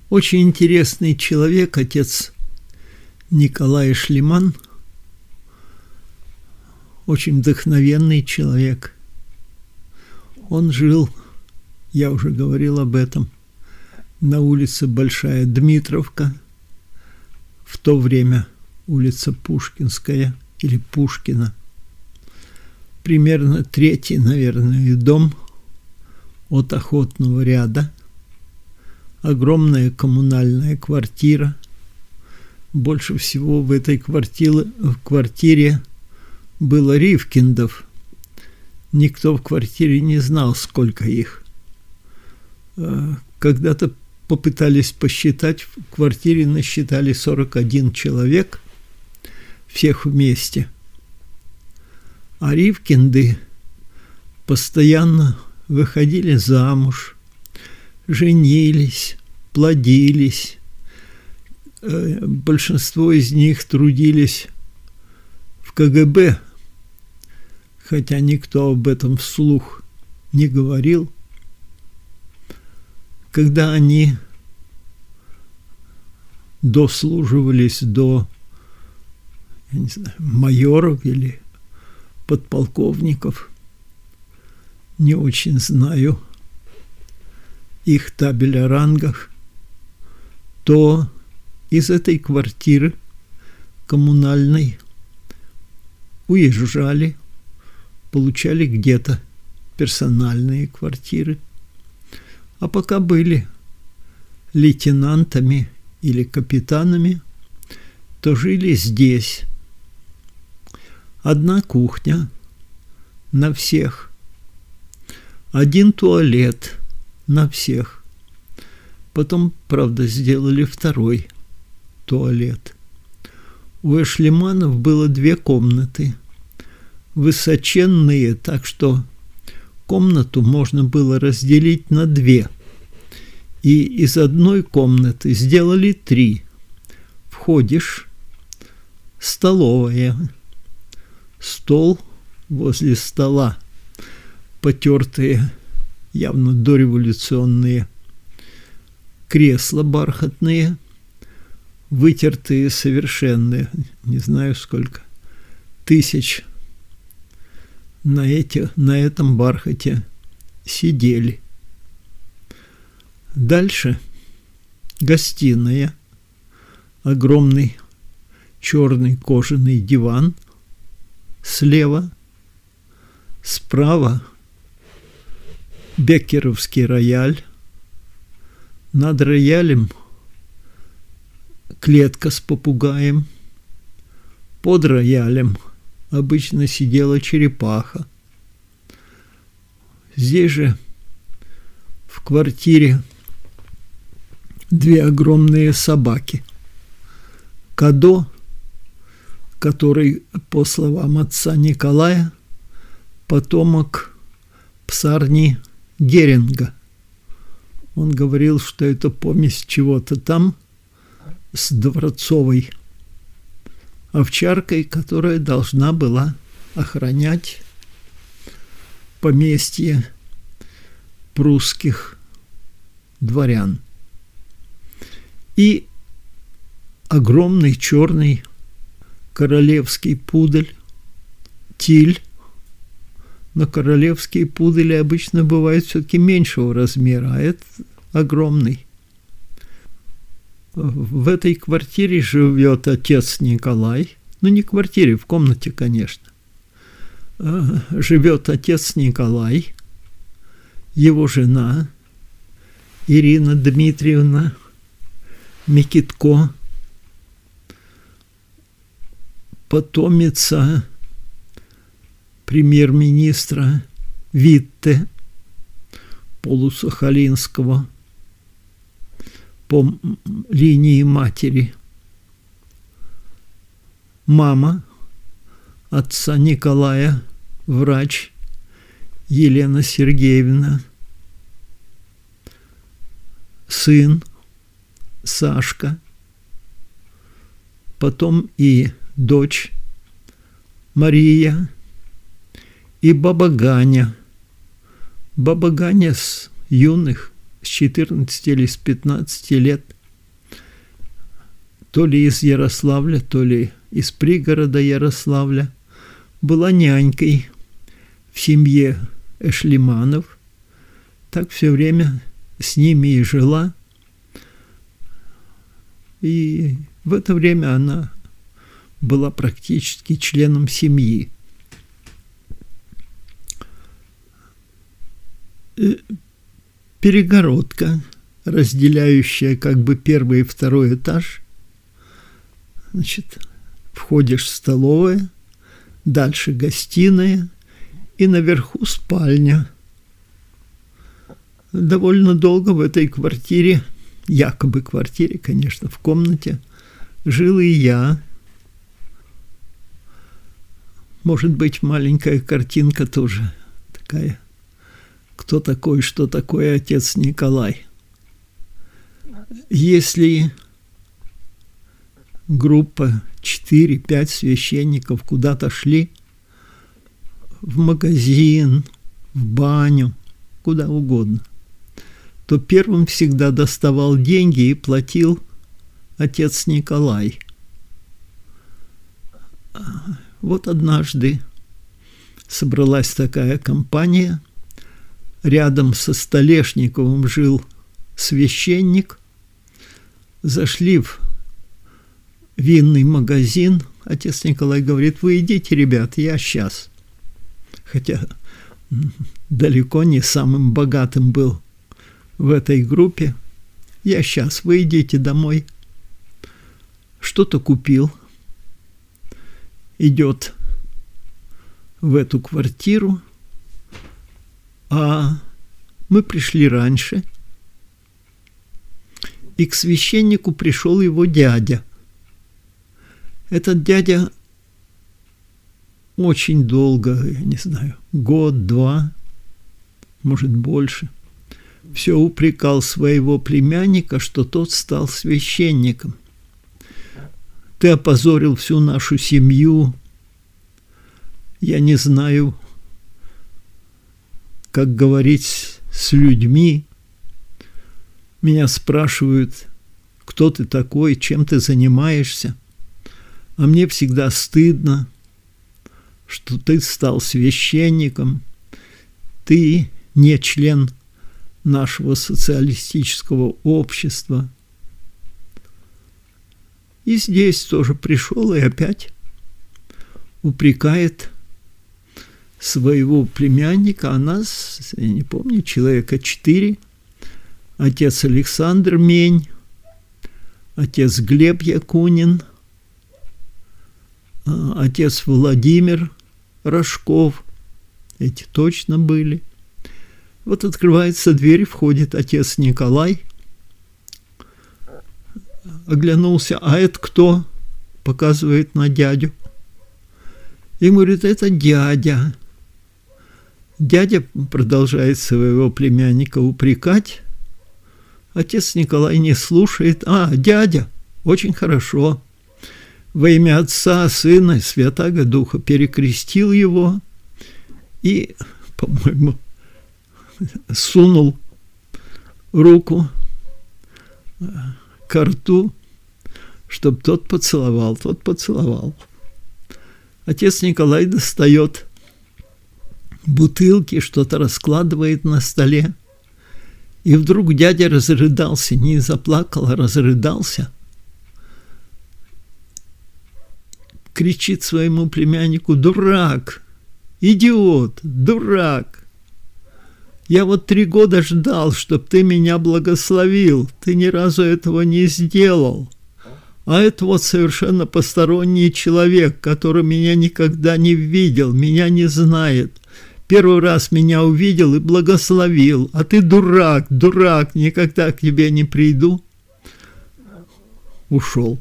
Очень интересный человек, отец Николай Шлиман, очень вдохновенный человек. Он жил, я уже говорил об этом, на улице Большая Дмитровка, в то время улица Пушкинская или Пушкина. Примерно третий, наверное, дом от Охотного ряда. Огромная коммунальная квартира. Больше всего в этой квартире было Ривкиндов. Никто в квартире не знал, сколько их. Когда-то попытались посчитать, в квартире насчитали 41 человек, всех вместе. А Ривкинды постоянно выходили замуж, женились, плодились. Большинство из них трудились в КГБ, хотя никто об этом вслух не говорил. Когда они дослуживались до, я не знаю, майоров или подполковников, не очень знаю их табель о рангах, то из этой квартиры коммунальной уезжали, получали где-то персональные квартиры, а пока были лейтенантами или капитанами, то жили здесь. Одна кухня на всех, один туалет на всех. Потом, правда, сделали второй туалет. У Эшлиманов было 2 комнаты, высоченные, так что комнату можно было разделить на 2. И из одной комнаты сделали 3. Входишь, столовая, стол возле стола, потертые, явно дореволюционные кресла бархатные, вытертые совершенно, не знаю сколько, тысяч на этом бархате сидели. Дальше гостиная, огромный черный кожаный диван слева, справа беккеровский рояль, над роялем клетка с попугаем, под роялем обычно сидела черепаха. Здесь же в квартире 2 огромные собаки. Кадо, который, по словам отца Николая, потомок псарни Геринга. Он говорил, что это помесь чего-то там с дворцовой овчаркой, которая должна была охранять поместье прусских дворян. И огромный черный королевский пудель Тиль. Но королевские пудели обычно бывают все-таки меньшего размера, а этот огромный. В этой квартире живет отец Николай. Ну, не в квартире, в комнате, конечно. Живет отец Николай, его жена Ирина Дмитриевна Микитко, потомица премьер-министра Витте Полусахалинского по линии матери. Мама отца Николая, врач Елена Сергеевна. Сын Сашка. Потом и дочь Мария. И баба Ганя. Баба Ганя с юных, с 14 или с 15 лет то ли из Ярославля, то ли из пригорода Ярославля, была нянькой в семье Эшлиманов. Так все время с ними и жила. И в это время она была практически членом семьи. Перегородка, разделяющая как бы первый и второй этаж. Значит, входишь в столовую, дальше гостиная и наверху спальня. Довольно долго в этой квартире, якобы квартире, конечно, в комнате, жил и я. Может быть, маленькая картинка тоже такая. Кто такой, что такое отец Николай? Если группа 4-5 священников куда-то шли, в магазин, в баню, куда угодно, то первым всегда доставал деньги и платил отец Николай. Вот однажды собралась такая компания. Рядом со Столешниковым жил священник. Зашли в винный магазин. Отец Николай говорит: вы идите, ребят, я сейчас. Хотя далеко не самым богатым был в этой группе. Я сейчас, вы идите домой. Что-то купил. Идет в эту квартиру. А мы пришли раньше, и к священнику пришел его дядя. Этот дядя очень долго, я не знаю, год-два, может больше, все упрекал своего племянника, что тот стал священником. Ты опозорил всю нашу семью, я не знаю, как говорить с людьми. Меня спрашивают, кто ты такой, чем ты занимаешься. А мне всегда стыдно, что ты стал священником. Ты не член нашего социалистического общества. И здесь тоже пришел и опять упрекает своего племянника, а нас, я не помню, человека 4, отец Александр Мень, отец Глеб Якунин, отец Владимир Рожков, эти точно были. Вот открывается дверь, входит отец Николай, оглянулся: а это кто? Показывает на дядю. И говорит: это дядя. Дядя продолжает своего племянника упрекать. Отец Николай не слушает. А, дядя, очень хорошо. Во имя Отца, Сына и Святаго Духа перекрестил его и, по-моему, сунул руку к рту, чтобы тот поцеловал. Тот поцеловал. Отец Николай достает бутылки, что-то раскладывает на столе. И вдруг дядя разрыдался, не заплакал, а разрыдался. Кричит своему племяннику: дурак, идиот, дурак. Я вот 3 года ждал, чтоб ты меня благословил. Ты ни разу этого не сделал. А это вот совершенно посторонний человек, который меня никогда не видел, меня не знает. Первый раз меня увидел и благословил. А ты дурак, дурак, никогда к тебе не приду. Ушел.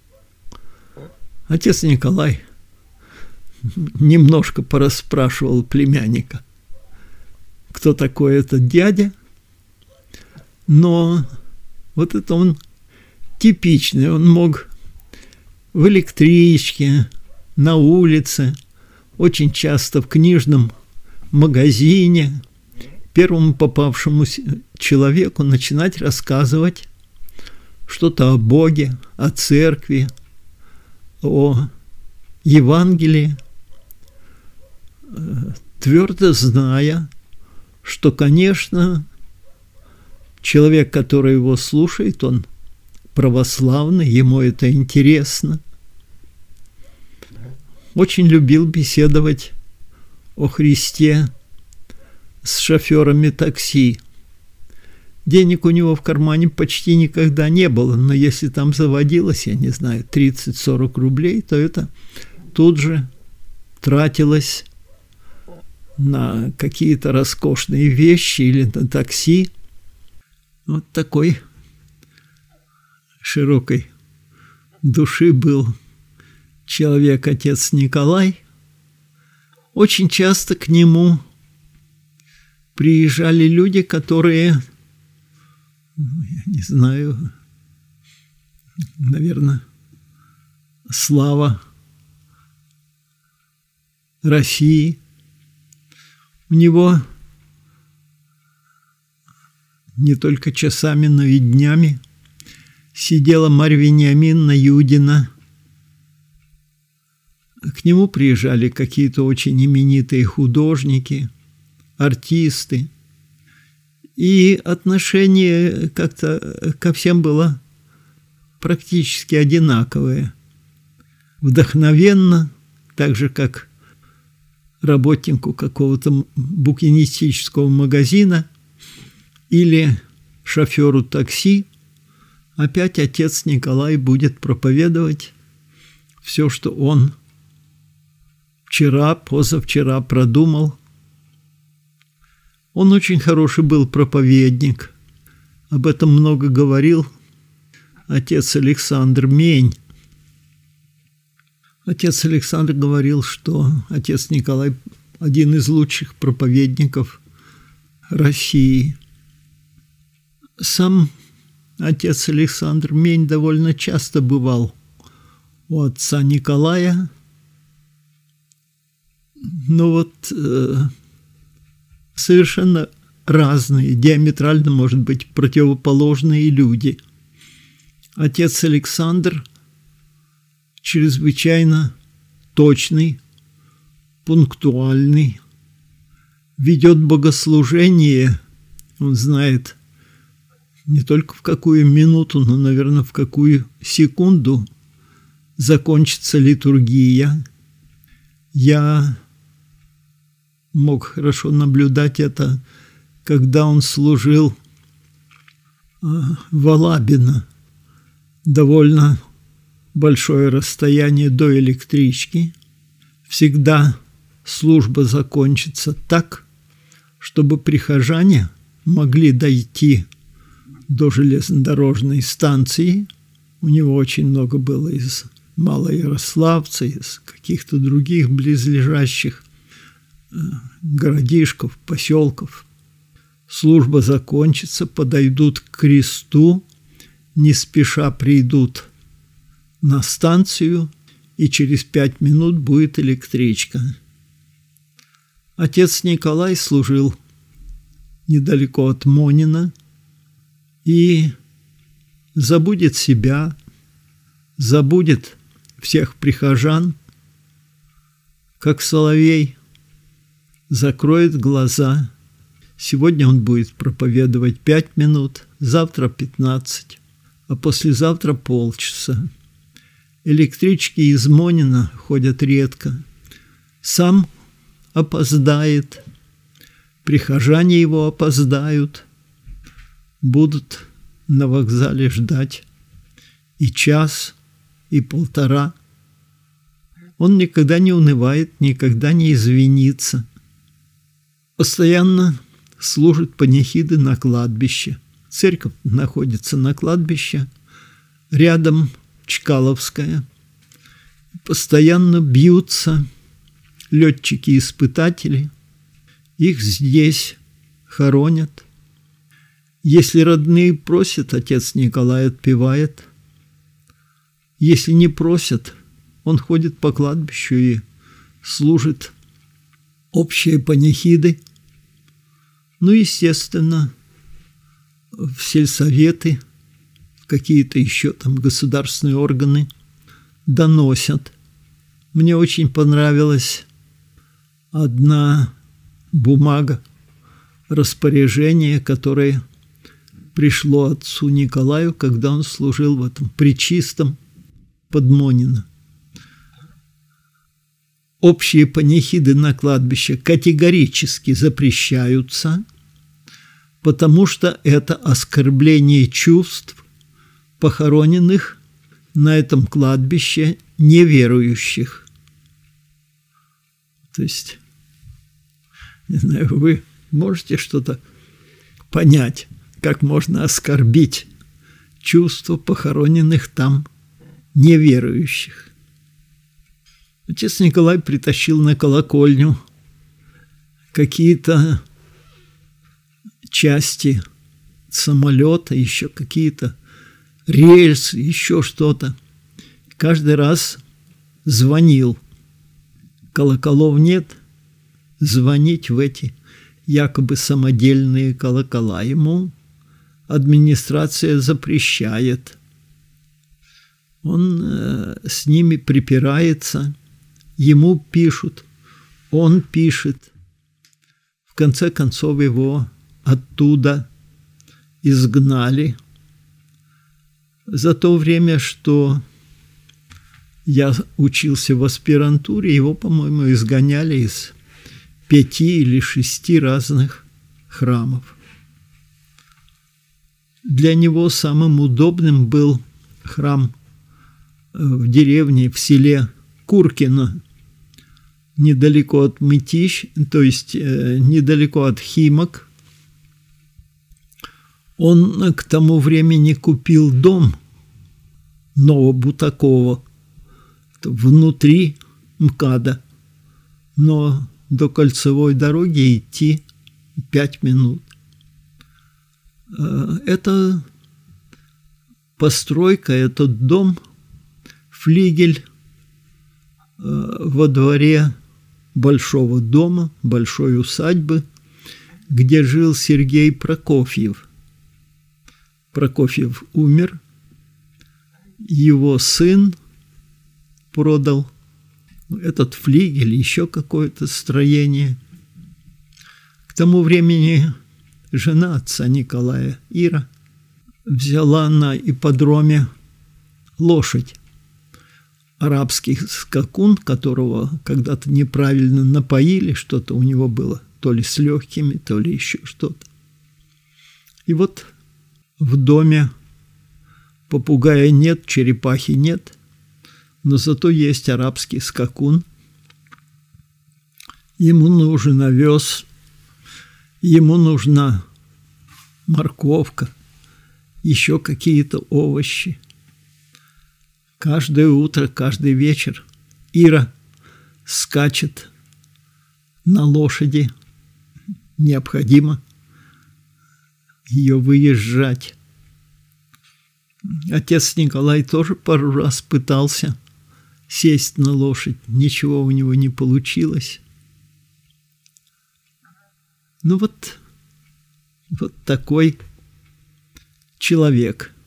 Отец Николай немножко порасспрашивал племянника, кто такой этот дядя. Но вот это он типичный. Он мог в электричке, на улице, очень часто в книжном магазине первому попавшему человеку начинать рассказывать что-то о Боге, о церкви, о Евангелии, твердо зная, что, конечно, человек, который его слушает, он православный, ему это интересно. Очень любил беседовать о Христе с шоферами такси. Денег у него в кармане почти никогда не было, но если там заводилось, я не знаю, 30-40 рублей, то это тут же тратилось на какие-то роскошные вещи или на такси. Вот такой широкой души был человек, отец Николай. Очень часто к нему приезжали люди, которые, я не знаю, наверное, слава России. У него не только часами, но и днями сидела Марья Вениаминовна Юдина. К нему приезжали какие-то очень именитые художники, артисты. И отношение как-то ко всем было практически одинаковое. Вдохновенно, так же, как работнику какого-то букинистического магазина или шоферу такси, опять отец Николай будет проповедовать все, что он вчера, позавчера продумал. Он очень хороший был проповедник. Об этом много говорил отец Александр Мень. Отец Александр говорил, что отец Николай один из лучших проповедников России. Сам отец Александр Мень довольно часто бывал у отца Николая. Но вот совершенно разные, диаметрально, может быть, противоположные люди. Отец Александр чрезвычайно точный, пунктуальный, ведет богослужение, он знает не только в какую минуту, но, наверное, в какую секунду закончится литургия. Я мог хорошо наблюдать это, когда он служил в Алабино, довольно большое расстояние до электрички. Всегда служба закончится так, чтобы прихожане могли дойти до железнодорожной станции. У него очень много было из Малоярославца, из каких-то других близлежащих городишков, поселков. Служба закончится, подойдут к кресту, не спеша придут на станцию, и через 5 минут будет электричка. Отец Николай служил недалеко от Монина и забудет себя, забудет всех прихожан, как соловей, закроет глаза. Сегодня он будет проповедовать 5 минут, завтра 15, а послезавтра полчаса. Электрички из Монина ходят редко. Сам опоздает, прихожане его опоздают, будут на вокзале ждать и час, и полтора. Он никогда не унывает, никогда не извинится. Постоянно служит панихиды на кладбище. Церковь находится на кладбище, рядом Чкаловская. Постоянно бьются летчики-испытатели. Их здесь хоронят. Если родные просят, отец Николай отпевает. Если не просят, он ходит по кладбищу и служит общие панихиды. Ну, естественно, в сельсоветы какие-то еще там государственные органы доносят. Мне очень понравилась одна бумага, распоряжение, которое пришло отцу Николаю, когда он служил в этом Пречистом Подмонино. Общие панихиды на кладбище категорически запрещаются, потому что это оскорбление чувств похороненных на этом кладбище неверующих. То есть, не знаю, вы можете что-то понять, как можно оскорбить чувства похороненных там неверующих? Отец Николай притащил на колокольню какие-то части самолета, еще какие-то рельсы, еще что-то. Каждый раз звонил. Колоколов нет, звонить в эти якобы самодельные колокола ему администрация запрещает. Он с ними припирается, ему пишут, он пишет. В конце концов его оттуда изгнали. За то время, что я учился в аспирантуре, его, по-моему, изгоняли из 5 или 6 разных храмов. Для него самым удобным был храм в деревне, в селе Куркино, недалеко от Мытищ, то есть недалеко от Химок. Он к тому времени купил дом Новобутакова внутри МКАДа, но до кольцевой дороги идти 5 минут. Эта постройка, этот дом, флигель во дворе большого дома, большой усадьбы, где жил Сергей Прокофьев. Прокофьев умер, его сын продал этот флигель, еще какое-то строение. К тому времени жена отца Николая, Ира, взяла на ипподроме лошадь, арабский скакун, которого когда-то неправильно напоили, что-то у него было, то ли с легкими, то ли еще что-то. И вот в доме попугая нет, черепахи нет, но зато есть арабский скакун. Ему нужен овес, ему нужна морковка, еще какие-то овощи. Каждое утро, каждый вечер Ира скачет на лошади. Необходимо ее выезжать. Отец Николай тоже пару раз пытался сесть на лошадь. Ничего у него не получилось. Ну вот такой человек.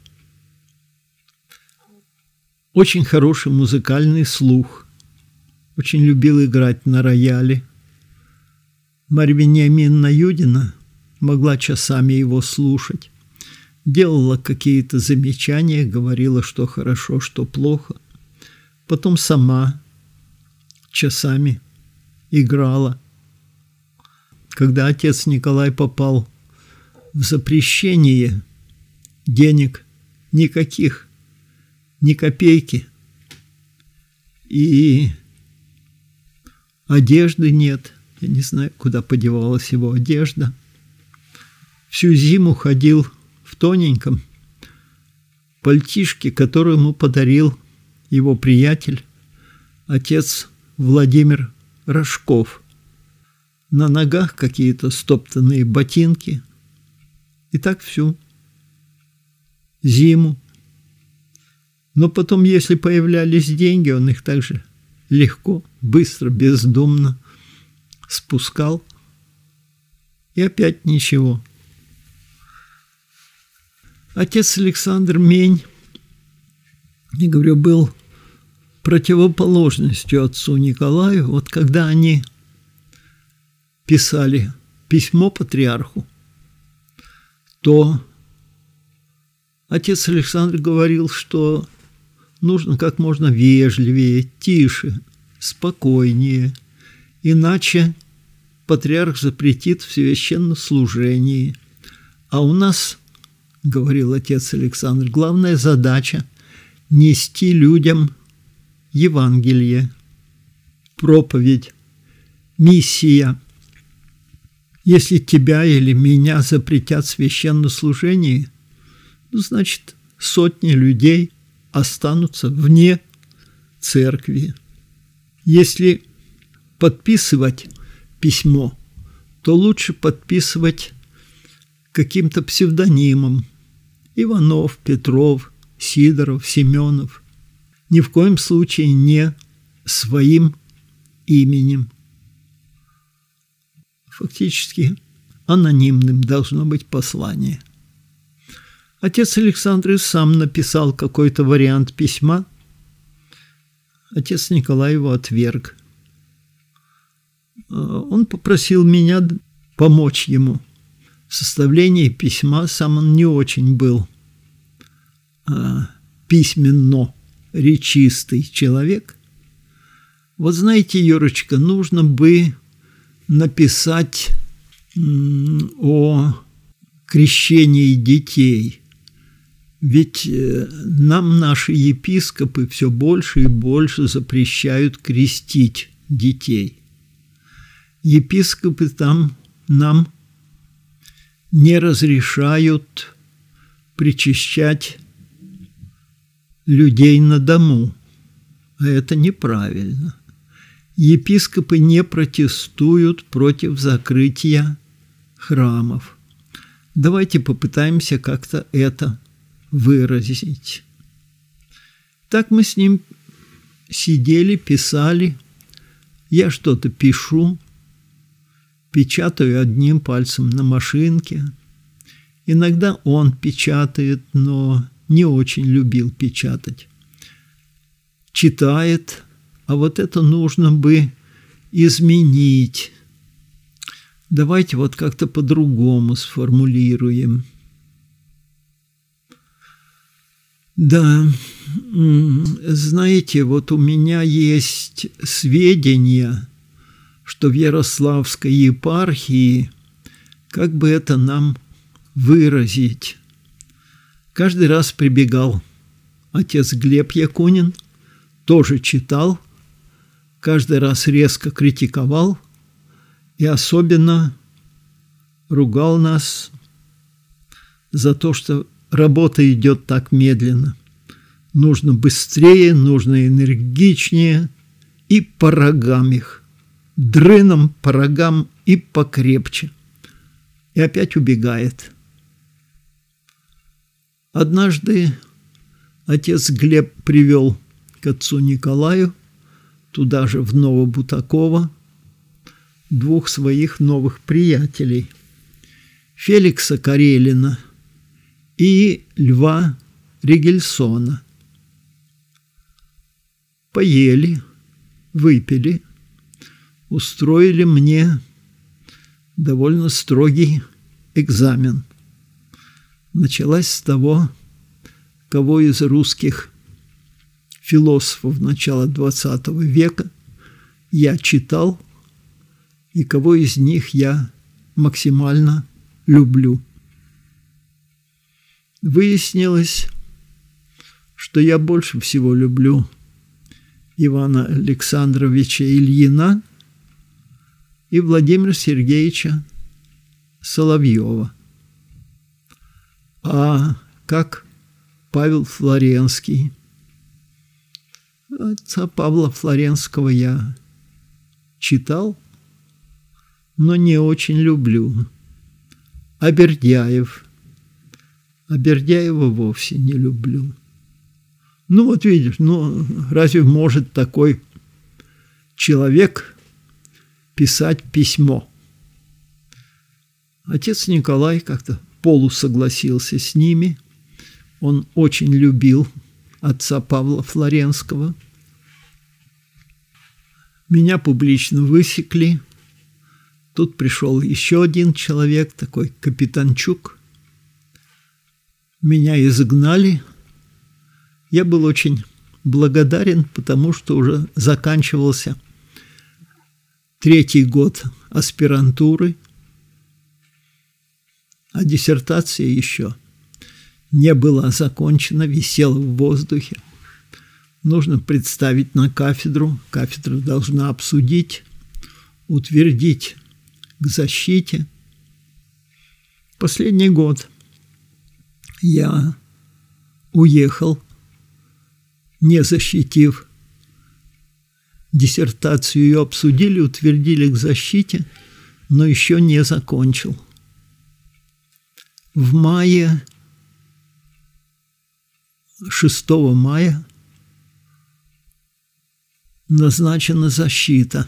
Очень хороший музыкальный слух. Очень любил играть на рояле. Марья Вениаминовна Юдина могла часами его слушать. Делала какие-то замечания, говорила, что хорошо, что плохо. Потом сама часами играла. Когда отец Николай попал в запрещение, денег никаких, ни копейки, и одежды нет. Я не знаю, куда подевалась его одежда. Всю зиму ходил в тоненьком пальтишке, который ему подарил его приятель, отец Владимир Рожков. На ногах какие-то стоптанные ботинки. И так всю зиму. Но потом, если появлялись деньги, он их также легко, быстро, бездумно спускал. И опять ничего. Отец Александр Мень, я говорю, был противоположностью отцу Николаю. Вот когда они писали письмо патриарху, то отец Александр говорил, что нужно как можно вежливее, тише, спокойнее, иначе патриарх запретит в священнослужении. А у нас, говорил отец Александр, главная задача – нести людям Евангелие, проповедь, миссия. Если тебя или меня запретят в священнослужении, значит, сотни людей останутся вне церкви. Если подписывать письмо, то лучше подписывать каким-то псевдонимом: Иванов, Петров, Сидоров, Семенов. Ни в коем случае не своим именем. Фактически анонимным должно быть послание. Отец Александр сам написал какой-то вариант письма. Отец Николай его отверг. Он попросил меня помочь ему в составлении письма. Сам он не очень был письменно речистый человек. Вот знаете, Юрочка, нужно бы написать о крещении детей. Ведь нам наши епископы все больше и больше запрещают крестить детей. Епископы там нам не разрешают причащать людей на дому, а это неправильно. Епископы не протестуют против закрытия храмов. Давайте попытаемся как-то это выразить. Так мы с ним сидели, писали. Я что-то пишу, печатаю одним пальцем на машинке. Иногда он печатает, но не очень любил печатать. Читает, а вот это нужно бы изменить. Давайте вот как-то по-другому сформулируем. Да, знаете, вот у меня есть сведения, что в Ярославской епархии, как бы это нам выразить, каждый раз прибегал отец Глеб Якунин, тоже читал, каждый раз резко критиковал и особенно ругал нас за то, что работа идет так медленно. Нужно быстрее, нужно энергичнее и по рогам их, дрыном по рогам и покрепче. И опять убегает. Однажды отец Глеб привел к отцу Николаю, туда же в Новобутаково, двух своих новых приятелей: Феликса Карелина и Льва Ригельсона. Поели, выпили, устроили мне довольно строгий экзамен. Началась с того, кого из русских философов начала XX века я читал и кого из них я максимально люблю. Выяснилось, что я больше всего люблю Ивана Александровича Ильина и Владимира Сергеевича Соловьева. А как Павел Флоренский? Отца Павла Флоренского я читал, но не очень люблю. А Бердяев? А Бердяева вовсе не люблю. Ну вот видишь, ну разве может такой человек писать письмо? Отец Николай как-то полусогласился с ними, Он очень любил отца Павла Флоренского. Меня публично высекли. Тут пришел еще один человек, такой Капитанчук. Меня изгнали. Я был очень благодарен, потому что уже заканчивался 3-й год аспирантуры, а диссертация еще не была закончена, висела в воздухе. Нужно представить на кафедру. Кафедра должна обсудить, утвердить к защите. Последний год я уехал, не защитив диссертацию. Ее обсудили, утвердили к защите, но еще не закончил. В мае, 6 мая, назначена защита.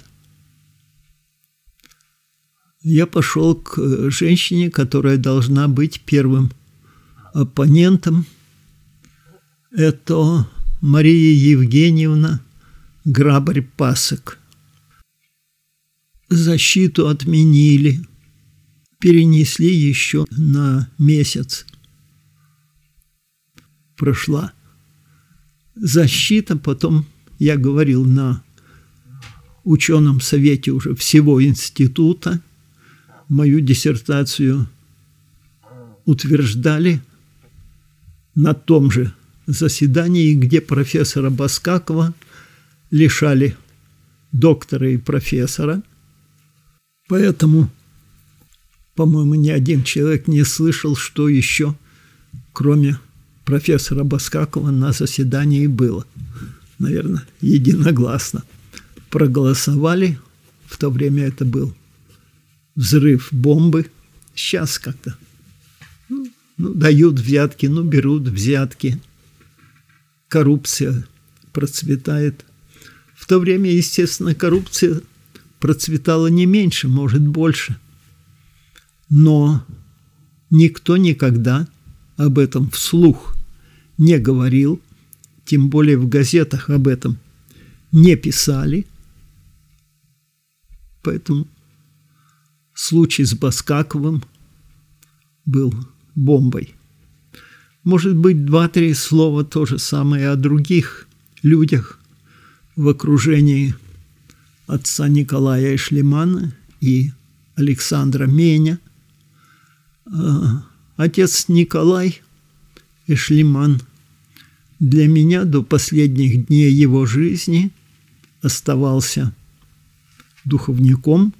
Я пошел к женщине, которая должна быть первым оппонентом. Это Мария Евгеньевна Грабарь-Пасек. Защиту отменили, перенесли еще на месяц. Прошла защита, потом я говорил на ученом совете уже всего института, мою диссертацию утверждали на том же заседании, где профессора Баскакова лишали доктора и профессора. Поэтому, по-моему, ни один человек не слышал, что еще, кроме профессора Баскакова, на заседании было. Наверное, единогласно проголосовали. В то время это был взрыв бомбы. Сейчас как-то дают взятки, берут взятки. Коррупция процветает. В то время, естественно, коррупция процветала не меньше, может, больше. Но никто никогда об этом вслух не говорил, тем более в газетах об этом не писали. Поэтому случай с Баскаковым был бомбой. Может быть, 2-3 слова то же самое о других людях в окружении отца Николая Эшлимана и Александра Меня. Отец Николай Эшлиман для меня до последних дней его жизни оставался духовником,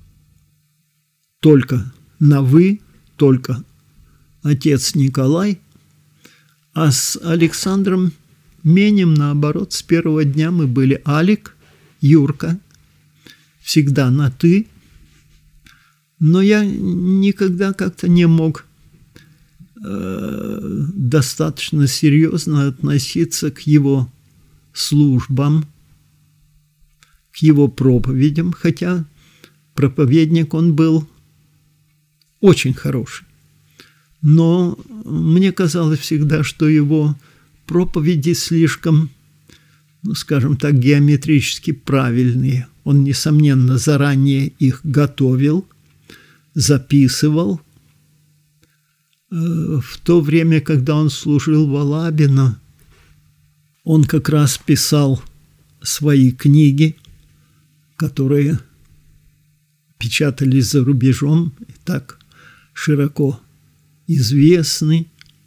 только на «вы», только отец Николай, а с Александром Менем, наоборот, с первого дня мы были Алик, Юрка, всегда на «ты», но я никогда как-то не мог достаточно серьезно относиться к его службам, к его проповедям, хотя проповедник он был очень хороший. Но мне казалось всегда, что его проповеди слишком, скажем так, геометрически правильные. Он, несомненно, заранее их готовил, записывал. В то время, когда он служил в Алабино, он как раз писал свои книги, которые печатались за рубежом и так широко известны.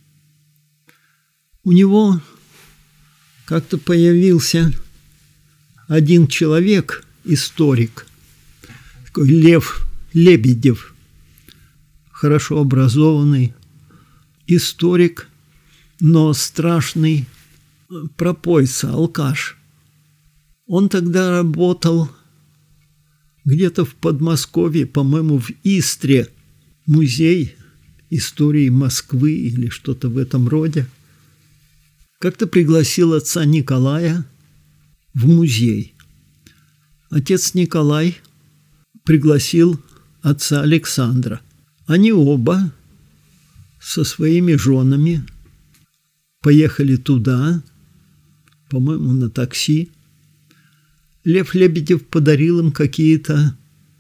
У него как-то появился один человек, историк, такой Лев Лебедев, хорошо образованный историк, но страшный пропойца, алкаш. Он тогда работал где-то в Подмосковье, по-моему, в Истре, музей истории Москвы или что-то в этом роде. Как-то пригласил отца Николая в музей. Отец Николай пригласил отца Александра. Они оба со своими женами поехали туда, по-моему, на такси. Лев Лебедев подарил им какие-то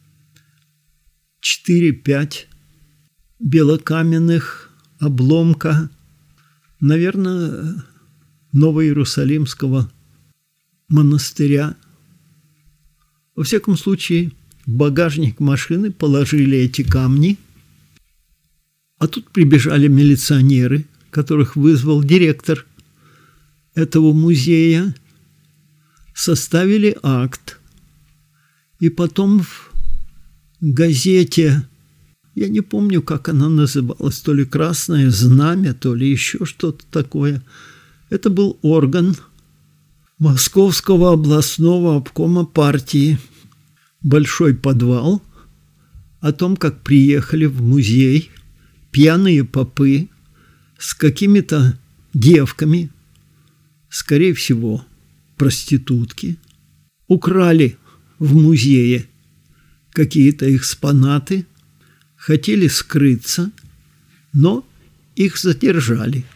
4-5 белокаменных обломка, наверное, Новоиерусалимского монастыря. Во всяком случае, в багажник машины положили эти камни, а тут прибежали милиционеры, которых вызвал директор этого музея, составили акт. И потом в газете, я не помню, как она называлась, то ли «Красное знамя», то ли еще что-то такое. Это был орган Московского областного обкома партии. Большой подвал о том, как приехали в музей пьяные попы с какими-то девками, скорее всего, проститутки, украли в музее какие-то экспонаты, хотели скрыться, но их задержали.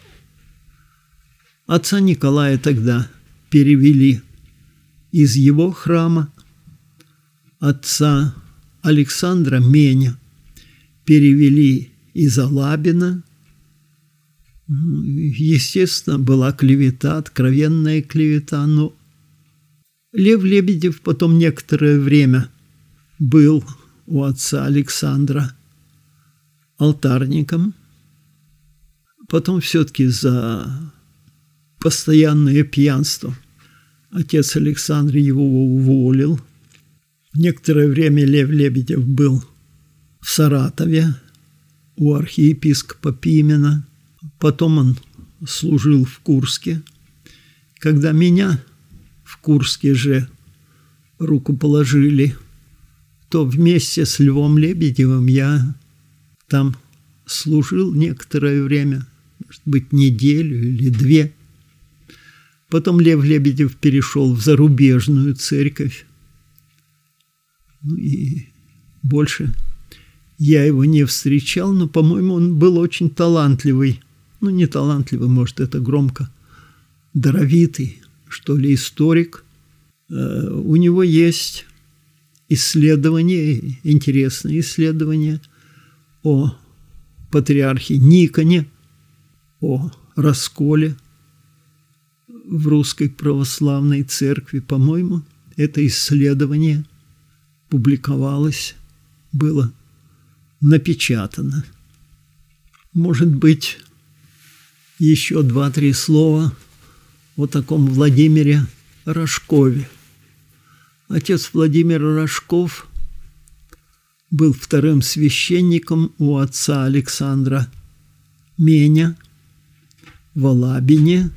Отца Николая тогда перевели из его храма, отца Александра Меня перевели из Алабина. Естественно, была клевета, откровенная клевета, но Лев Лебедев потом некоторое время был у отца Александра алтарником, потом все-таки за постоянное пьянство отец Александр его уволил. Некоторое время Лев Лебедев был в Саратове у архиепископа Пимена. Потом он служил в Курске. Когда меня в Курске же рукоположили, то вместе с Львом Лебедевым я там служил некоторое время, может быть, неделю или 2. Потом Лев Лебедев перешел в зарубежную церковь. Ну и больше я его не встречал, но, по-моему, он был очень талантливый. Ну, не талантливый, может, это громко. Даровитый, что ли, историк. У него есть исследования, интересные исследования о патриархе Никоне, о расколе в Русской Православной Церкви. По-моему, это исследование публиковалось, было напечатано. Может быть, еще 2-3 слова о таком Владимире Рожкове. Отец Владимир Рожков был вторым священником у отца Александра Меня в Алабине.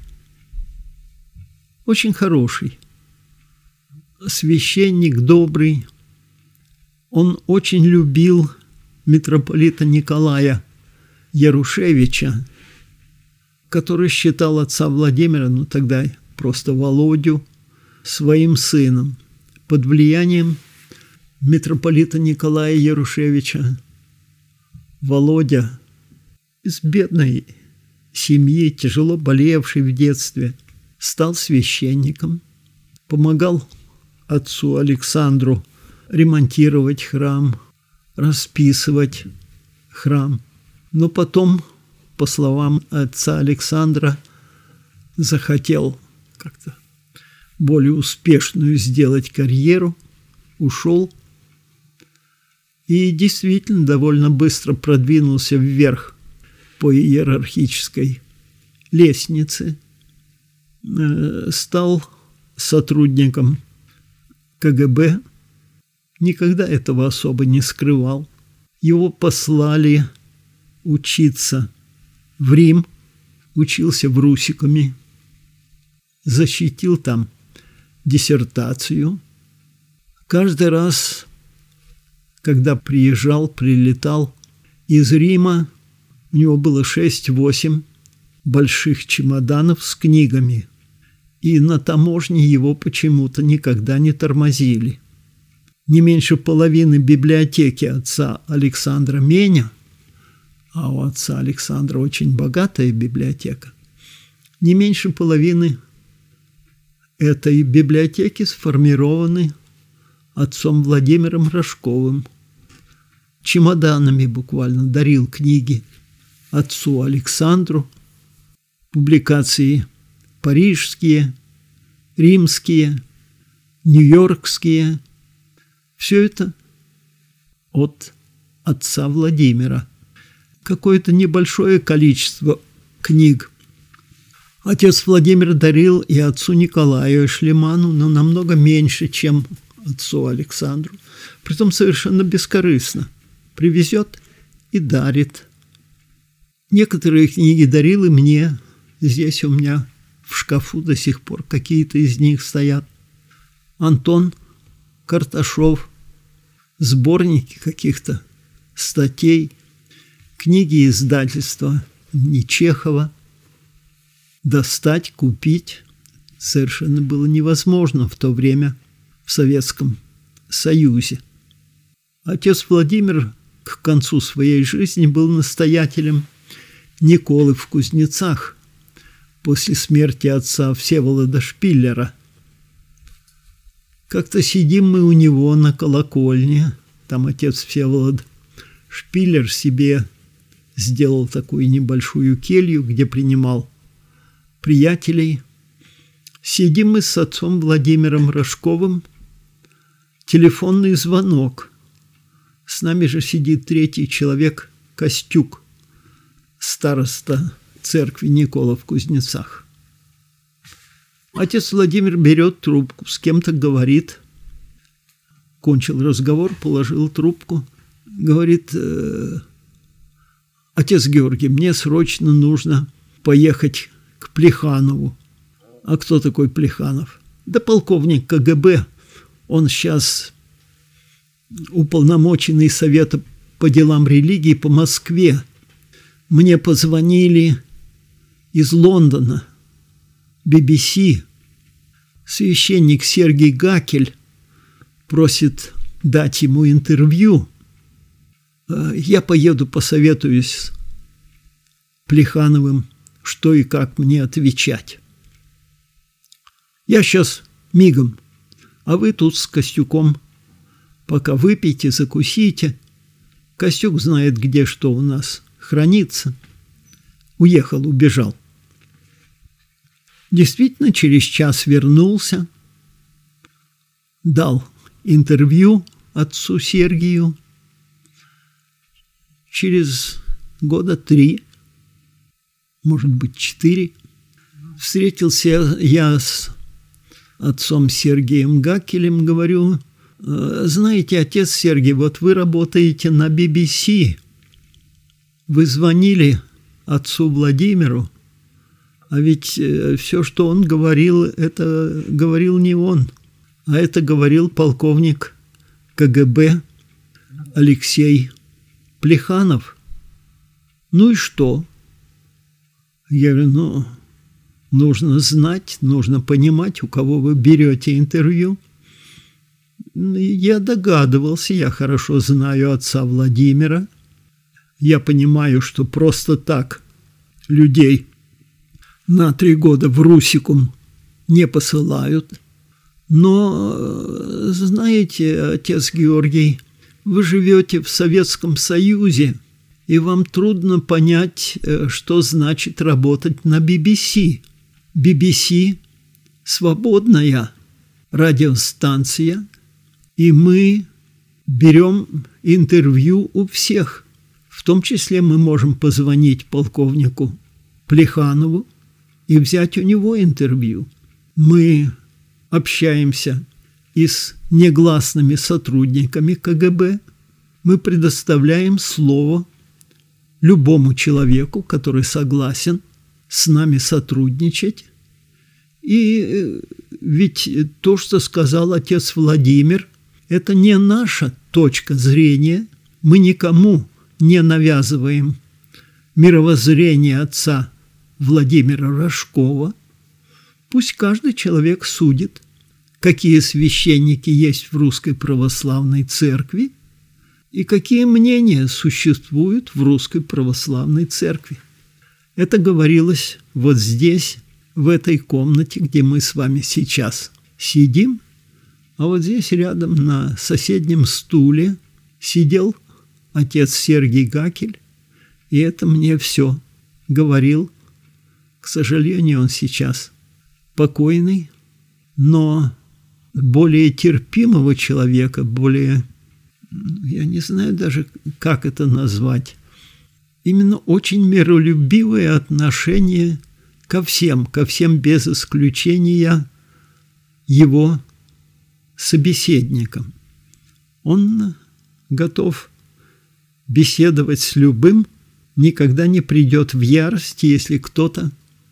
Очень хороший священник, добрый. Он очень любил митрополита Николая Ярушевича, который считал отца Владимира, ну тогда просто Володю, своим сыном. Под влиянием митрополита Николая Ярушевича Володя из бедной семьи, тяжело болевший в детстве, стал священником, помогал отцу Александру ремонтировать храм, расписывать храм. Но потом, по словам отца Александра, захотел как-то более успешную сделать карьеру, ушел и действительно довольно быстро продвинулся вверх по иерархической лестнице, стал сотрудником КГБ, никогда этого особо не скрывал. Его послали учиться в Рим, учился в Русикуме, защитил там диссертацию. Каждый раз, когда прилетал из Рима, у него было 6-8 больших чемоданов с книгами, и на таможне его почему-то никогда не тормозили. Не меньше половины библиотеки отца Александра Меня, а у отца Александра очень богатая библиотека, Не меньше половины этой библиотеки сформированы отцом Владимиром Рожковым. Чемоданами буквально дарил книги отцу Александру, публикации парижские, римские, нью-йоркские. Все это от отца Владимира. Какое-то небольшое количество книг отец Владимир дарил и отцу Николаю Шлеману, но намного меньше, чем отцу Александру. Притом совершенно бескорыстно. Привезет и дарит. Некоторые книги дарил и мне. Здесь у меня в шкафу до сих пор какие-то из них стоят. Антон Карташов, сборники каких-то статей, книги издательства Нечехова. Достать, купить совершенно было невозможно в то время в Советском Союзе. Отец Владимир к концу своей жизни был настоятелем Николы в Кузнецах после смерти отца Всеволода Шпиллера. Как-то сидим мы у него на колокольне, там отец Всеволод Шпиллер себе сделал такую небольшую келью, где принимал приятелей. Сидим мы с отцом Владимиром Рожковым. Телефонный звонок. С нами же сидит третий человек, Костюк, староста церкви Никола в Кузнецах. Отец Владимир берет трубку, с кем-то говорит. Кончил разговор, положил трубку. Говорит: отец Георгий, мне срочно нужно поехать к Плеханову. А кто такой Плеханов? Да полковник КГБ. Он сейчас уполномоченный Совета по делам религии по Москве. Мне позвонили из Лондона, BBC. Священник Сергий Гакель просит дать ему интервью. Я поеду, посоветуюсь с Плехановым, что и как мне отвечать. Я сейчас мигом, а вы тут с Костюком пока выпейте, закусите. Костюк знает, где что у нас хранится. Уехал, убежал. Действительно, через час вернулся, дал интервью отцу Сергию. Через года 3, может быть, 4, встретился я с отцом Сергием Гакелем, говорю: знаете, отец Сергий, вот вы работаете на BBC, вы звонили отцу Владимиру, а ведь все, что он говорил, это говорил не он, а это говорил полковник КГБ Алексей Плеханов. Ну и что? Я говорю: нужно знать, нужно понимать, у кого вы берете интервью. Я догадывался, я хорошо знаю отца Владимира. Я понимаю, что просто так людей на 3 года в Русикум не посылают. Но, знаете, отец Георгий, вы живете в Советском Союзе, и вам трудно понять, что значит работать на BBC. BBC – свободная радиостанция, и мы берем интервью у всех. В том числе мы можем позвонить полковнику Плеханову и взять у него интервью. Мы общаемся и с негласными сотрудниками КГБ. Мы предоставляем слово любому человеку, который согласен с нами сотрудничать. И ведь то, что сказал отец Владимир, это не наша точка зрения. Мы никому не навязываем мировоззрение отца Владимира Рожкова. Пусть каждый человек судит, какие священники есть в Русской Православной Церкви и какие мнения существуют в Русской Православной Церкви. Это говорилось вот здесь, в этой комнате, где мы с вами сейчас сидим, а вот здесь рядом на соседнем стуле сидел отец Сергий Гакель, и это мне все говорил. К сожалению, он сейчас покойный, но более терпимого человека, более, я не знаю даже, как это назвать, именно очень миролюбивое отношение ко всем без исключения его собеседникам. Он готов беседовать с любым, никогда не придет в ярость, если кто-то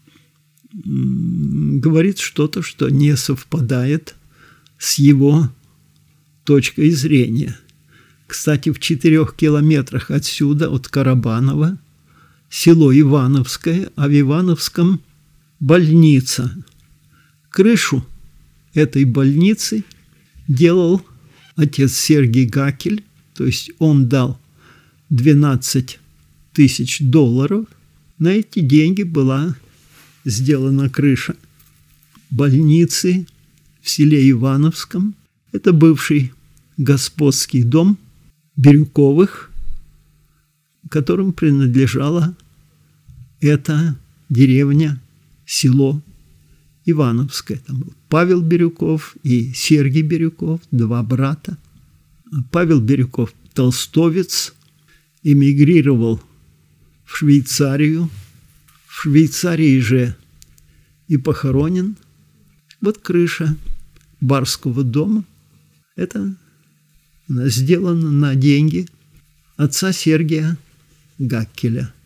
говорит что-то, что не совпадает с его точкой зрения. Кстати, в 4 километрах отсюда, от Карабаново, село Ивановское, а в Ивановском больница. Крышу этой больницы делал отец Сергий Гакель, то есть он дал $12 тысяч. На эти деньги была сделана крыша больницы в селе Ивановском. Это бывший господский дом Бирюковых, которым принадлежала эта деревня, село Ивановское. Там был Павел Бирюков и Сергий Бирюков, 2 брата. Павел Бирюков – толстовец, эмигрировал в Швейцарию. В Швейцарии же и похоронен. Вот крыша барского дома. Это она сделана на деньги отца Сергия Гаккеля.